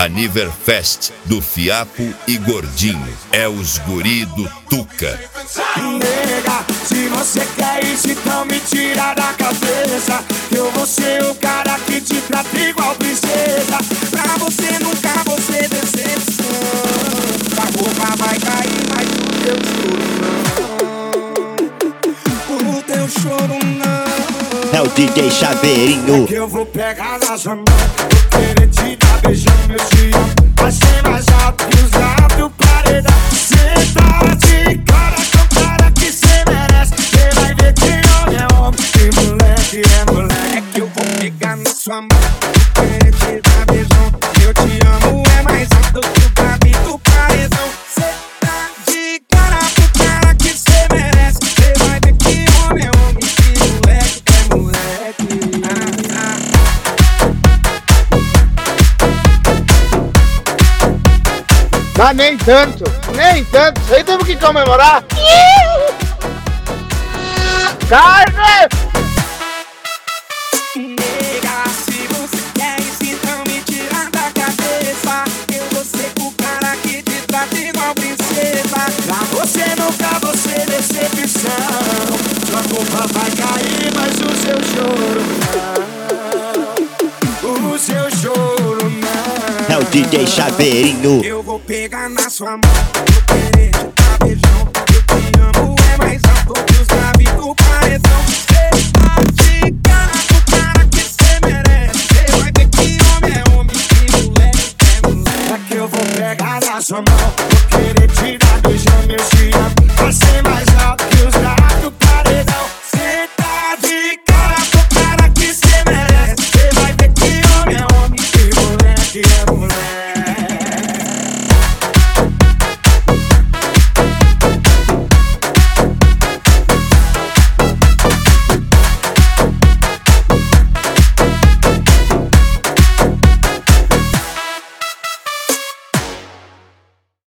Aniverfest do Fiapo e Gordinho. É os guri do Tuca. Nega, se você quer isso, então me tira da cabeça. Eu vou ser o cara que te trata igual princesa. Pra você nunca vou ser decepção. A roupa vai cair, mas o teu choro não. O teu choro não. É o DJ Chaveirinho. É que eu vou pegar na sua mão, vou querer te dar beijão, meu te amo. Vai ser mais alto que os lábios do paredão. Cê tá de cara com cara que cê merece. Cê vai ver que homem é homem e moleque é moleque. É que eu vou pegar na sua mão, vou querer te dar beijão. Eu te amo, é mais alto que o lábio do paredão. Cê tá de cara com cara que cê merece. Cê vai ver que homem é homem e moleque é moleque. Ah, nem tanto, nem tanto. Isso aí temos que comemorar. Carne! Nega, se você quer isso, então me tira da cabeça. Eu vou ser o cara que te trata igual princesa. Pra você nunca vou ser decepção. Sua culpa vai cair, mas o seu choro não. O seu choro não. É o DJ Chaveirinho. Eu vou pegar na sua mão, vou querer te dar beijão. Eu te amo, é mais alto que os lábios do paredão. Cê tá de cara com cara que cê merece. Cê vai ver que homem é homem e moleque é moleque. É que eu vou pegar na sua mão, vou querer te dar beijão, meu te amo. Vai ser mais